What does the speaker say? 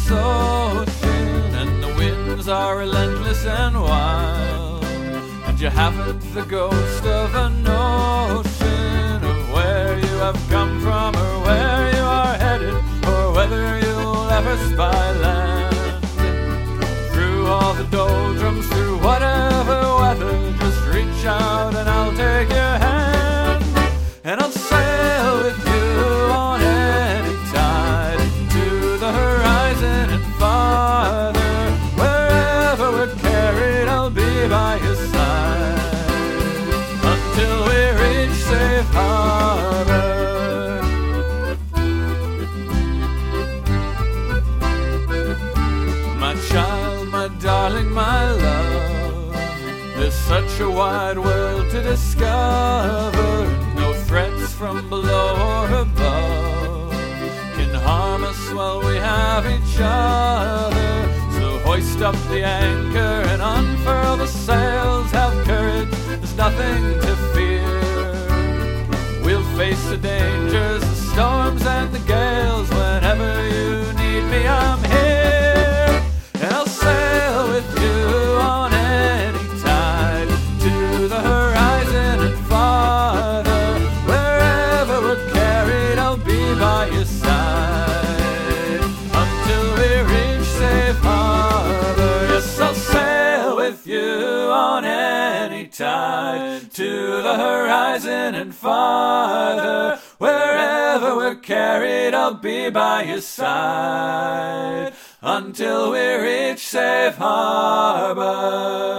ocean, and the winds are relentless and wild, and you haven't the ghost of a notion of where you have come from or where you are headed or whether you'll ever spy land. Through all the doldrums, through whatever weather, just reach out and I'll take your hand, and I'll sail with you on any tide to the horizon and farther. Wherever we're carried, I'll be by your side until we reach safe harbor. My child, my darling, my love, there's such a wide world to discover. No threats from below or above can harm us while we have each other. So hoist up the anchor and unfurl the sails. Have courage, there's nothing to fear. We'll face the dangers, the storms and the gales. Whenever you need me, I'm here, and I'll sail with you on any tide to the horizon and farther. Wherever we're carried, I'll be by your side until we reach safe harbor. Yes, I'll sail with you on any tide to the horizon and farther. Wherever we're carried, I'll be by your side until we reach safe harbor.